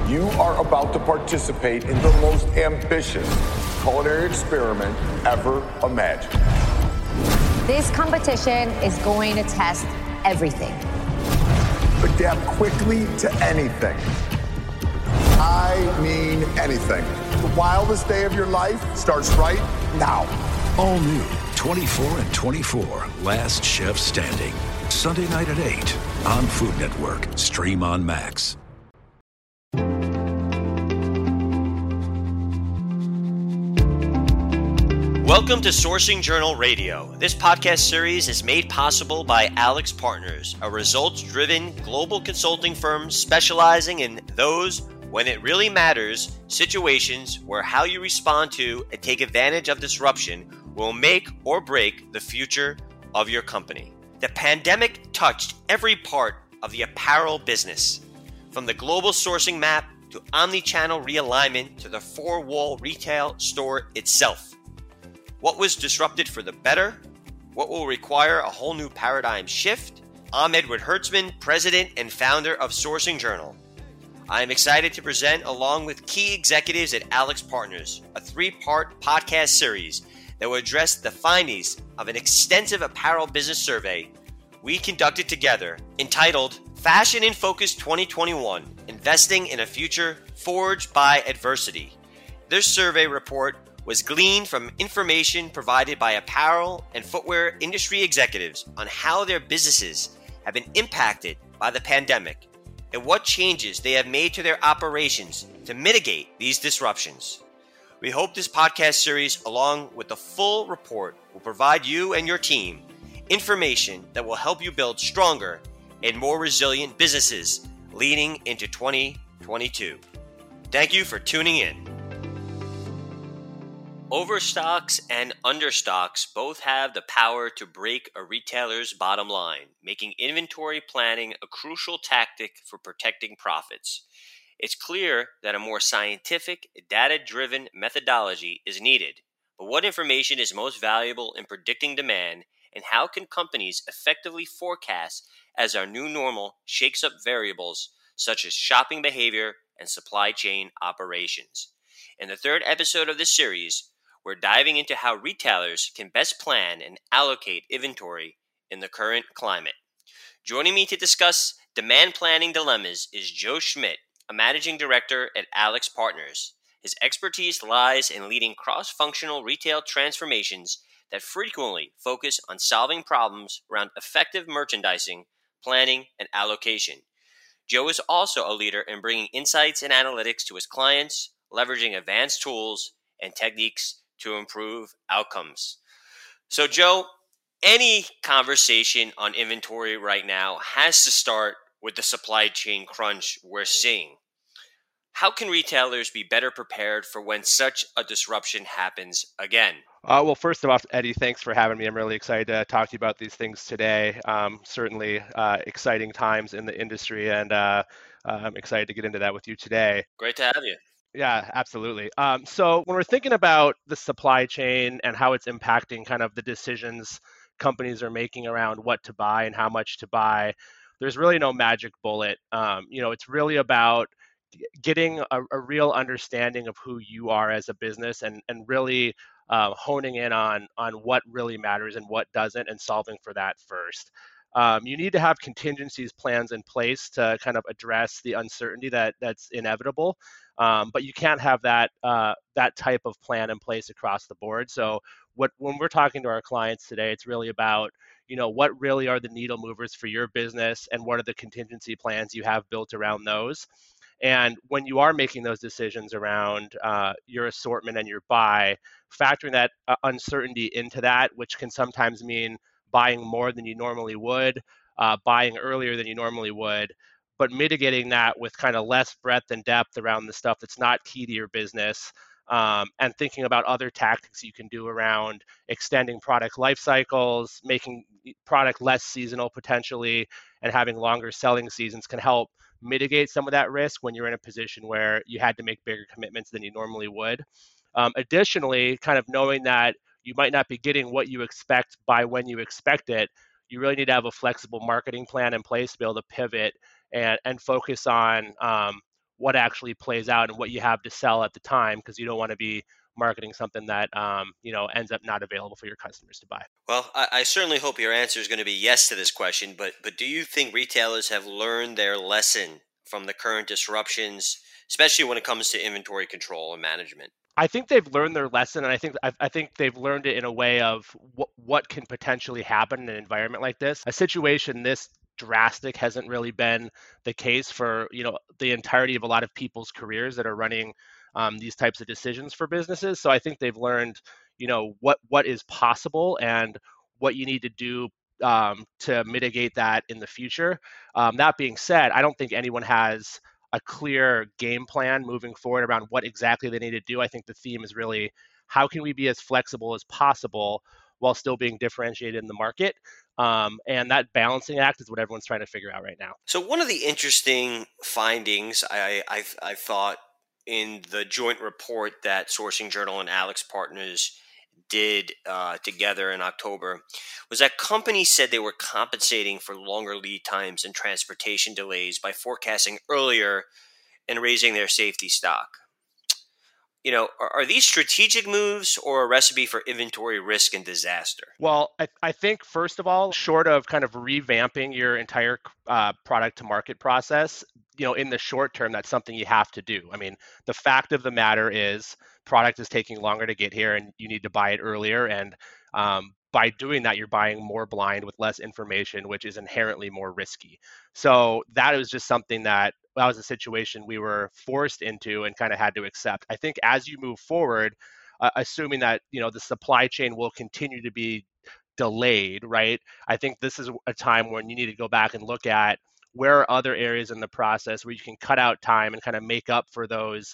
You are about to participate in the most ambitious culinary experiment ever imagined. This competition is going to test everything. Adapt quickly to anything. I mean anything. The wildest day of your life starts right now. All new 24 and 24, Last Chef Standing. Sunday night at 8 on Food Network. Stream on Max. Welcome to Sourcing Journal Radio. This podcast series is made possible by AlixPartners, a results-driven global consulting firm specializing in those, when it really matters, situations where how you respond to and take advantage of disruption will make or break the future of your company. The pandemic touched every part of the apparel business, from the global sourcing map to omni-channel realignment to the four-wall retail store itself. What was disrupted for the better? What will require a whole new paradigm shift? I'm Edward Hertzman, president and founder of Sourcing Journal. I am excited to present, along with key executives at AlixPartners, a three-part podcast series that will address the findings of an extensive apparel business survey we conducted together entitled Fashion in Focus 2021, Investing in a Future Forged by Adversity. This survey report was gleaned from information provided by apparel and footwear industry executives on how their businesses have been impacted by the pandemic and what changes they have made to their operations to mitigate these disruptions. We hope this podcast series, along with the full report, will provide you and your team information that will help you build stronger and more resilient businesses leading into 2022. Thank you for tuning in. Overstocks and understocks both have the power to break a retailer's bottom line, making inventory planning a crucial tactic for protecting profits. It's clear that a more scientific, data-driven methodology is needed, but what information is most valuable in predicting demand, and how can companies effectively forecast as our new normal shakes up variables such as shopping behavior and supply chain operations? In the third episode of this series, we're diving into how retailers can best plan and allocate inventory in the current climate. Joining me to discuss demand planning dilemmas is Joe Schmidt, a managing director at AlixPartners. His expertise lies in leading cross-functional retail transformations that frequently focus on solving problems around effective merchandising, planning, and allocation. Joe is also a leader in bringing insights and analytics to his clients, leveraging advanced tools and techniques to improve outcomes. So, Joe, any conversation on inventory right now has to start with the supply chain crunch we're seeing. How can retailers be better prepared for when such a disruption happens again? Well, first of all, Eddie, thanks for having me. I'm really excited to talk to you about these things today. Certainly exciting times in the industry, and I'm excited to get into that with you today. Great to have you. Yeah, absolutely. So when we're thinking about the supply chain and how it's impacting kind of the decisions companies are making around what to buy and how much to buy, there's really no magic bullet. It's really about getting a real understanding of who you are as a business and really honing in on what really matters and what doesn't and solving for that first. You need to have contingencies plans in place to kind of address the uncertainty that's inevitable. But you can't have that type of plan in place across the board. So when we're talking to our clients today, it's really about, what really are the needle movers for your business and what are the contingency plans you have built around those. And when you are making those decisions around your assortment and your buy, factoring that uncertainty into that, which can sometimes mean buying more than you normally would, buying earlier than you normally would, but mitigating that with kind of less breadth and depth around the stuff that's not key to your business, and thinking about other tactics you can do around extending product life cycles, making product less seasonal potentially, and having longer selling seasons can help mitigate some of that risk when you're in a position where you had to make bigger commitments than you normally would. Additionally, kind of knowing that you might not be getting what you expect by when you expect it, you really need to have a flexible marketing plan in place to be able to pivot and focus on what actually plays out and what you have to sell at the time, because you don't want to be marketing something that ends up not available for your customers to buy. Well, I certainly hope your answer is going to be yes to this question, but do you think retailers have learned their lesson from the current disruptions, especially when it comes to inventory control and management? I think they've learned their lesson, and I think they've learned it in a way of what can potentially happen in an environment like this. A situation this drastic hasn't really been the case for the entirety of a lot of people's careers that are running these types of decisions for businesses. So I think they've learned what is possible and what you need to do to mitigate that in the future. That being said, I don't think anyone has a clear game plan moving forward around what exactly they need to do. I think the theme is really how can we be as flexible as possible while still being differentiated in the market. And that balancing act is what everyone's trying to figure out right now. So one of the interesting findings I thought in the joint report that Sourcing Journal and AlixPartners did together in October was that companies said they were compensating for longer lead times and transportation delays by forecasting earlier and raising their safety stock. Are these strategic moves or a recipe for inventory risk and disaster? Well, I think, first of all, short of kind of revamping your entire product to market process, in the short term, that's something you have to do. I mean, the fact of the matter is product is taking longer to get here and you need to buy it earlier. And by doing that, you're buying more blind with less information, which is inherently more risky. So that was just something that was a situation we were forced into and kind of had to accept. I think as you move forward, assuming that the supply chain will continue to be delayed, right? I think this is a time when you need to go back and look at where are other areas in the process where you can cut out time and kind of make up for those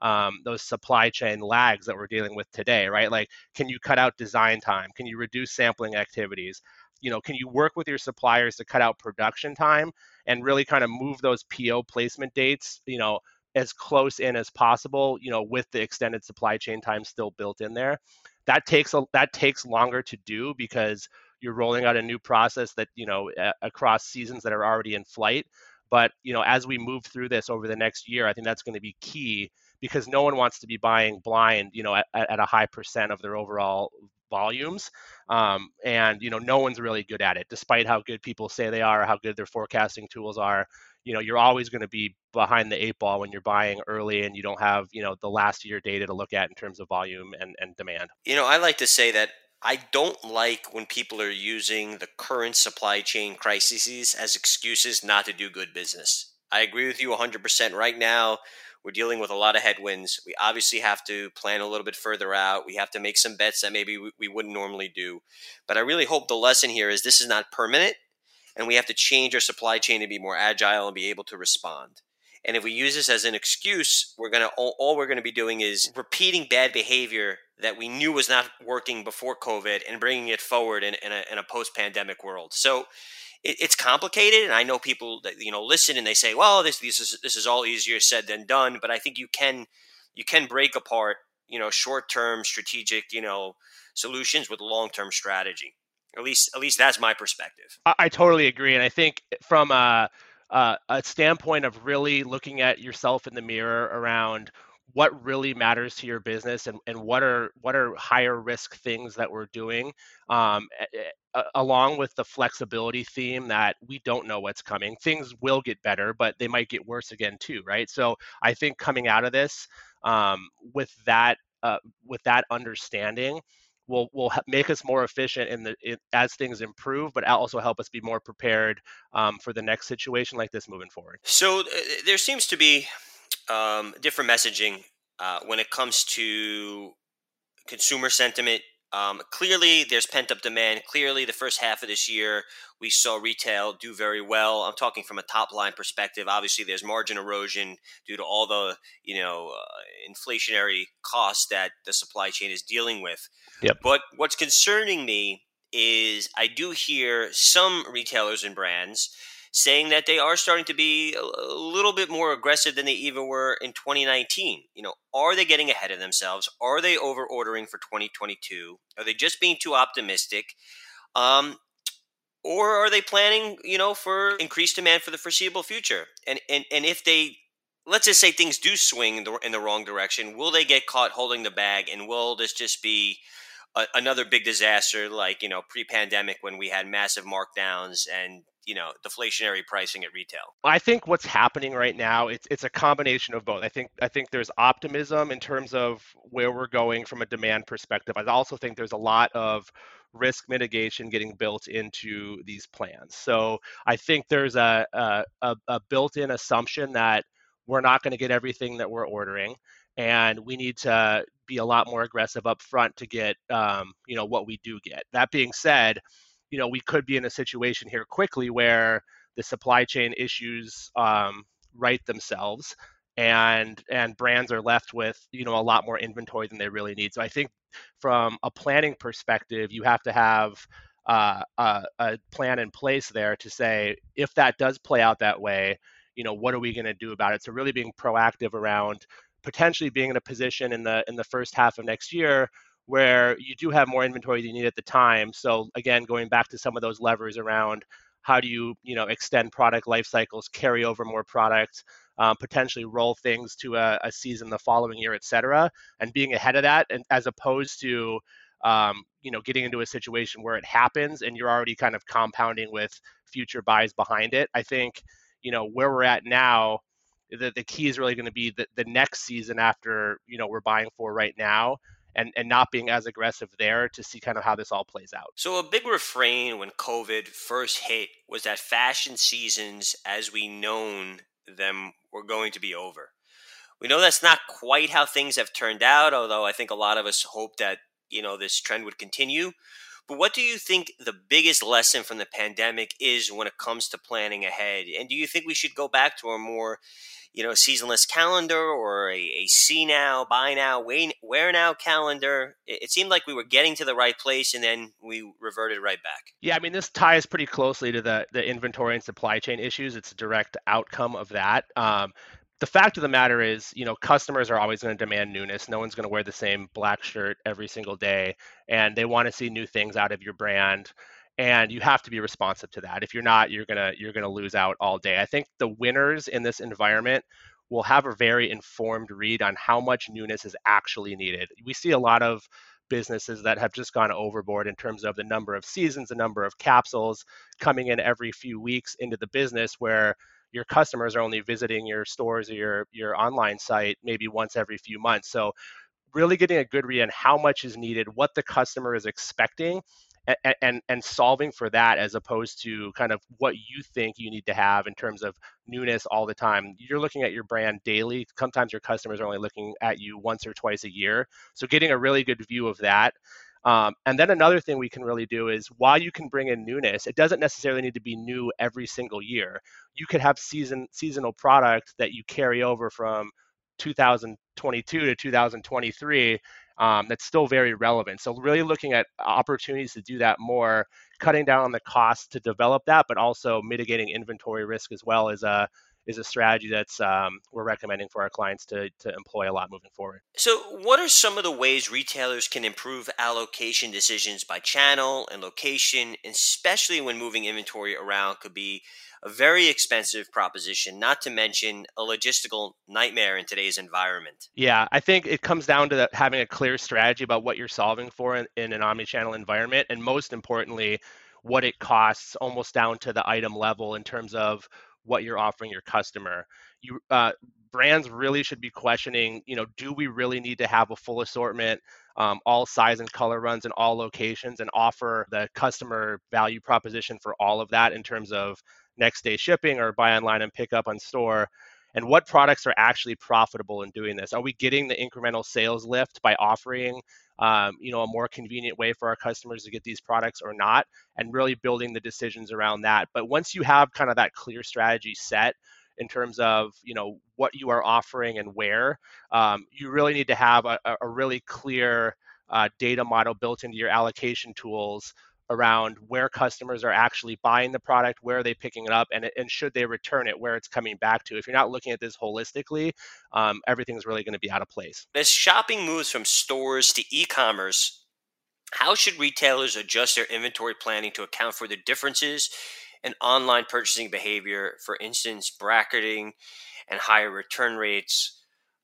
supply chain lags that we're dealing with today, right? Like, can you cut out design time? Can you reduce sampling activities? Can you work with your suppliers to cut out production time and really kind of move those PO placement dates, as close in as possible, with the extended supply chain time still built in there. That takes longer to do because you're rolling out a new process that, across seasons that are already in flight. But, as we move through this over the next year, I think that's going to be key because no one wants to be buying blind, at a high percent of their overall volumes. And no one's really good at it, despite how good people say they are, or how good their forecasting tools are. You're always going to be behind the eight ball when you're buying early and you don't have, the last year data to look at in terms of volume and demand. I like to say that I don't like when people are using the current supply chain crises as excuses not to do good business. I agree with you 100%. Right now, we're dealing with a lot of headwinds. We obviously have to plan a little bit further out. We have to make some bets that maybe we wouldn't normally do. But I really hope the lesson here is this is not permanent, and we have to change our supply chain to be more agile and be able to respond. And if we use this as an excuse, all we're gonna be doing is repeating bad behavior that we knew was not working before COVID and bringing it forward in a post-pandemic world. So it's complicated, and I know people that listen and they say, "Well, this is all easier said than done." But I think you can break apart short-term strategic solutions with long-term strategy. At least that's my perspective. I totally agree, and I think from a standpoint of really looking at yourself in the mirror around what really matters to your business and what are higher risk things that we're doing, along with the flexibility theme that we don't know what's coming. Things will get better, but they might get worse again too, right? So I think coming out of this with that understanding will make us more efficient as things improve, but also help us be more prepared for the next situation like this moving forward. So there seems to be different messaging when it comes to consumer sentiment. Clearly, there's pent-up demand. Clearly, the first half of this year, we saw retail do very well. I'm talking from a top-line perspective. Obviously, there's margin erosion due to all the inflationary costs that the supply chain is dealing with. Yep. But what's concerning me is I do hear some retailers and brands saying that they are starting to be a little bit more aggressive than they even were in 2019. Are they getting ahead of themselves? Are they over ordering for 2022? Are they just being too optimistic? Or are they planning, for increased demand for the foreseeable future? And if they let's just say things do swing in the wrong direction. Will they get caught holding the bag, and will this just be another big disaster like, pre-pandemic when we had massive markdowns and, deflationary pricing at retail? I think what's happening right now, it's a combination of both. I think there's optimism in terms of where we're going from a demand perspective. I also think there's a lot of risk mitigation getting built into these plans. So I think there's a built-in assumption that we're not going to get everything that we're ordering, and we need to be a lot more aggressive up front to get what we do get. That being said, we could be in a situation here quickly where the supply chain issues right themselves, and brands are left with a lot more inventory than they really need. So I think from a planning perspective, you have to have a plan in place there to say, if that does play out that way, what are we going to do about it? So really being proactive around potentially being in a position in the first half of next year where you do have more inventory than you need at the time. So again, going back to some of those levers around how do you extend product life cycles, carry over more products, potentially roll things to a season the following year, et cetera, and being ahead of that, and as opposed to getting into a situation where it happens and you're already kind of compounding with future buys behind it. I think where we're at now, the key is really going to be the next season after we're buying for right now, and not being as aggressive there to see kind of how this all plays out. So a big refrain when COVID first hit was that fashion seasons as we known them were going to be over. We know that's not quite how things have turned out, although I think a lot of us hope that, this trend would continue. But what do you think the biggest lesson from the pandemic is when it comes to planning ahead? And do you think we should go back to a more, seasonless calendar, or a see now, buy now, wear now calendar? It seemed like we were getting to the right place, and then we reverted right back. Yeah, I mean, this ties pretty closely to the inventory and supply chain issues. It's a direct outcome of that. The fact of the matter is, customers are always going to demand newness. No one's going to wear the same black shirt every single day, and they want to see new things out of your brand. And you have to be responsive to that. If you're not, you're gonna lose out all day. I think the winners in this environment will have a very informed read on how much newness is actually needed. We see a lot of businesses that have just gone overboard in terms of the number of seasons, the number of capsules coming in every few weeks into the business, where your customers are only visiting your stores or your online site maybe once every few months. So really getting a good read on how much is needed, what the customer is expecting, and solving for that, as opposed to kind of what you think you need to have in terms of newness all the time. You're looking at your brand daily. Sometimes your customers are only looking at you once or twice a year. So getting a really good view of that. And then another thing we can really do is, while you can bring in newness, it doesn't necessarily need to be new every single year. You could have seasonal product that you carry over from 2022 to 2023 that's still very relevant. So really looking at opportunities to do that more, cutting down on the cost to develop that, but also mitigating inventory risk as well is a strategy that's we're recommending for our clients to employ a lot moving forward. So what are some of the ways retailers can improve allocation decisions by channel and location, especially when moving inventory around could be a very expensive proposition, not to mention a logistical nightmare in today's environment? Yeah, I think it comes down to having a clear strategy about what you're solving for in an omnichannel environment, and most importantly, what it costs, almost down to the item level in terms of what you're offering your customer. Brands really should be questioning, do we really need to have a full assortment, all size and color runs in all locations, and offer the customer value proposition for all of that in terms of next day shipping or buy online and pick up on store? And what products are actually profitable in doing this? Are we getting the incremental sales lift by offering a more convenient way for our customers to get these products or not, and really building the decisions around that. But once you have kind of that clear strategy set in terms of what you are offering and where, you really need to have a really clear data model built into your allocation tools around where customers are actually buying the product, where are they picking it up, and should they return it, where it's coming back to. If you're not looking at this holistically, everything's really going to be out of place. As shopping moves from stores to e-commerce, how should retailers adjust their inventory planning to account for the differences in online purchasing behavior? For instance, bracketing and higher return rates.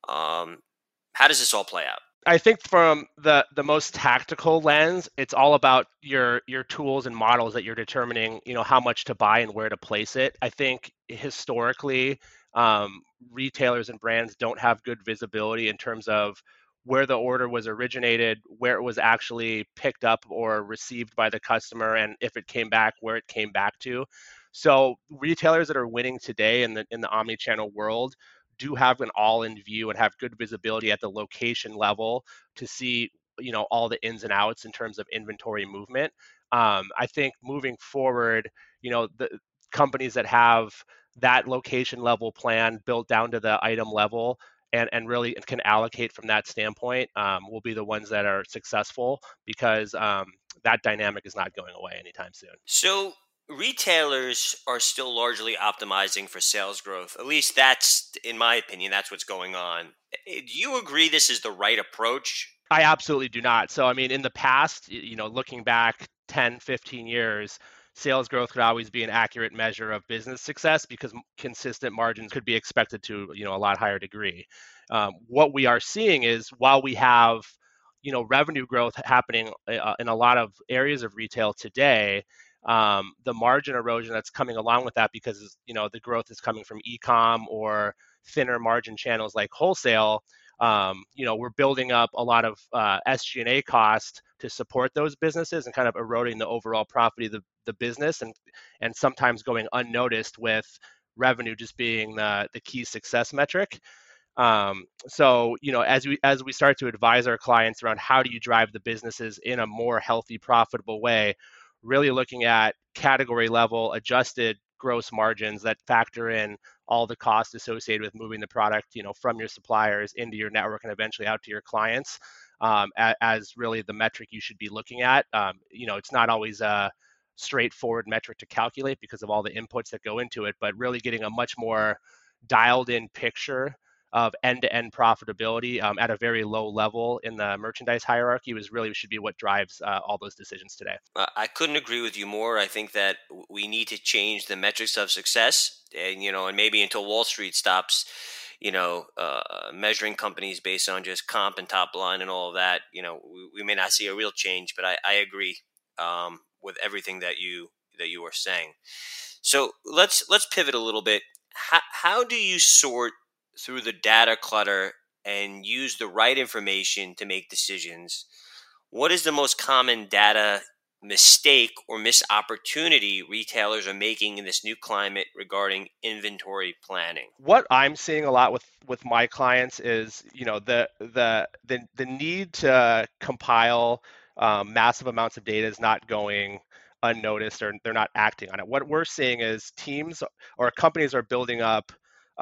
How does this all play out? I think from the most tactical lens, it's all about your tools and models that you're determining, how much to buy and where to place it. I think historically, retailers and brands don't have good visibility in terms of where the order was originated, where it was actually picked up or received by the customer, and if it came back, where it came back to. So retailers that are winning today in the omni-channel world do have an all-in view and have good visibility at the location level to see, all the ins and outs in terms of inventory movement. I think moving forward, the companies that have that location level plan built down to the item level and really can allocate from that standpoint will be the ones that are successful, because that dynamic is not going away anytime soon. So retailers are still largely optimizing for sales growth. At least that's, in my opinion, that's what's going on. Do you agree this is the right approach? I absolutely do not. So, I mean, in the past, looking back 10, 15 years, sales growth could always be an accurate measure of business success because consistent margins could be expected to, a lot higher degree. What we are seeing is while we have, revenue growth happening in a lot of areas of retail today, the margin erosion that's coming along with that, because the growth is coming from e-com or thinner margin channels like wholesale. We're building up a lot of SG&A cost to support those businesses and kind of eroding the overall profit of the business, and sometimes going unnoticed, with revenue just being the key success metric. So as we start to advise our clients around how do you drive the businesses in a more healthy, profitable way, really looking at category level adjusted gross margins that factor in all the costs associated with moving the product, from your suppliers into your network and eventually out to your clients, as really the metric you should be looking at. It's not always a straightforward metric to calculate because of all the inputs that go into it, but really getting a much more dialed in picture of end-to-end profitability at a very low level in the merchandise hierarchy should be what drives all those decisions today. I couldn't agree with you more. I think that we need to change the metrics of success, and maybe until Wall Street stops, measuring companies based on just comp and top line and all of that. We may not see a real change, but I agree with everything that you are saying. So let's pivot a little bit. How do you sort through the data clutter and use the right information to make decisions? What is the most common data mistake or missed opportunity retailers are making in this new climate regarding inventory planning? What I'm seeing a lot with my clients is, the need to compile massive amounts of data is not going unnoticed, or they're not acting on it. What we're seeing is teams or companies are building up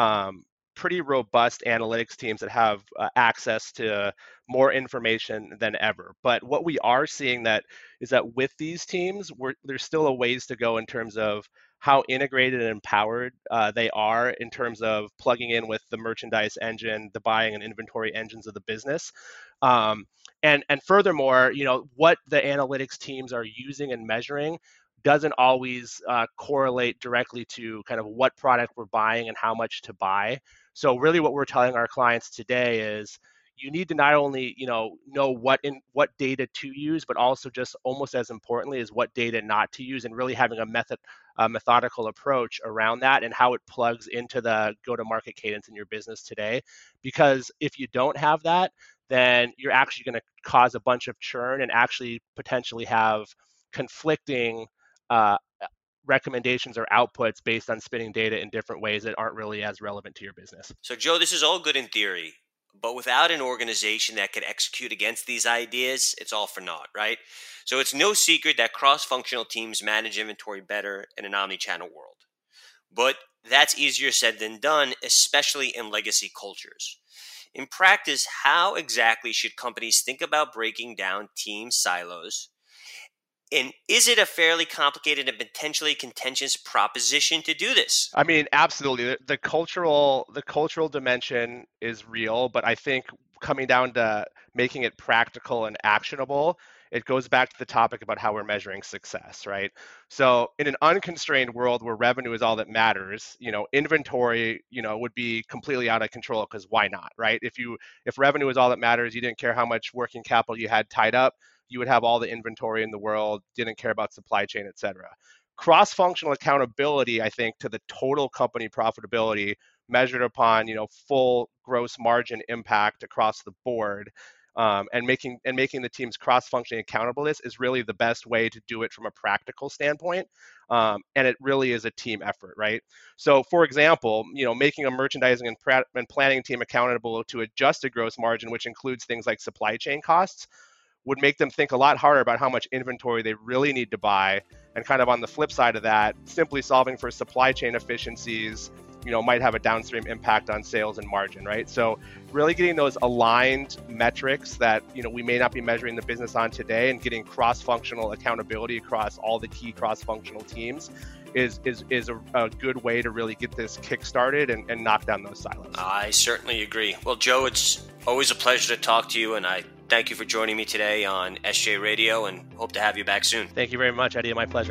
pretty robust analytics teams that have access to more information than ever. But what we are seeing is that with these teams, there's still a ways to go in terms of how integrated and empowered they are in terms of plugging in with the merchandise engine, the buying and inventory engines of the business. And furthermore, what the analytics teams are using and measuring doesn't always correlate directly to kind of what product we're buying and how much to buy. So really what we're telling our clients today is you need to not only, know what data to use, but also just almost as importantly is what data not to use, and really having a methodical approach around that and how it plugs into the go-to-market cadence in your business today. Because if you don't have that, then you're actually going to cause a bunch of churn and actually potentially have conflicting recommendations or outputs based on spinning data in different ways that aren't really as relevant to your business. So, Joe, this is all good in theory, but without an organization that could execute against these ideas, it's all for naught, right? So it's no secret that cross-functional teams manage inventory better in an omni-channel world. But that's easier said than done, especially in legacy cultures. In practice, how exactly should companies think about breaking down team silos? And is it a fairly complicated and potentially contentious proposition to do this? I mean, absolutely. The cultural dimension is real, but I think coming down to making it practical and actionable it goes back to the topic about how we're measuring success, right? So in an unconstrained world where revenue is all that matters, inventory, would be completely out of control, because why not, right? If revenue is all that matters, you didn't care how much working capital you had tied up, you would have all the inventory in the world, didn't care about supply chain, et cetera. Cross-functional accountability, I think, to the total company profitability measured upon, full gross margin impact across the board, and making the teams cross-functionally accountable to this is really the best way to do it from a practical standpoint. And it really is a team effort, right? So, for example, making a merchandising and planning team accountable to adjusted gross margin, which includes things like supply chain costs, would make them think a lot harder about how much inventory they really need to buy. And kind of on the flip side of that, simply solving for supply chain efficiencies, might have a downstream impact on sales and margin, right? So really getting those aligned metrics that, we may not be measuring the business on today, and getting cross-functional accountability across all the key cross-functional teams is a good way to really get this kick-started and knock down those silos. I certainly agree. Well, Joe, it's always a pleasure to talk to you, and I thank you for joining me today on SJ Radio, and hope to have you back soon. Thank you very much, Eddie. My pleasure.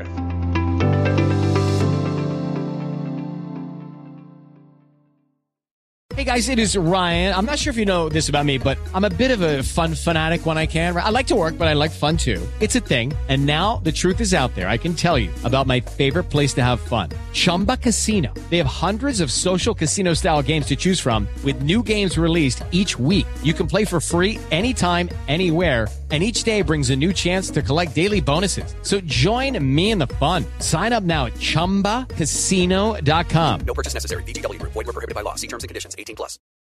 Hey guys, it is Ryan. I'm not sure if you know this about me, but I'm a bit of a fun fanatic when I can. I like to work, but I like fun too. It's a thing. And now the truth is out there. I can tell you about my favorite place to have fun. Chumba Casino. They have hundreds of social casino style games to choose from, with new games released each week. You can play for free anytime, anywhere. And each day brings a new chance to collect daily bonuses. So join me in the fun. Sign up now at ChumbaCasino.com. No purchase necessary. VGW Group. Void where prohibited by law. See terms and conditions. 18+.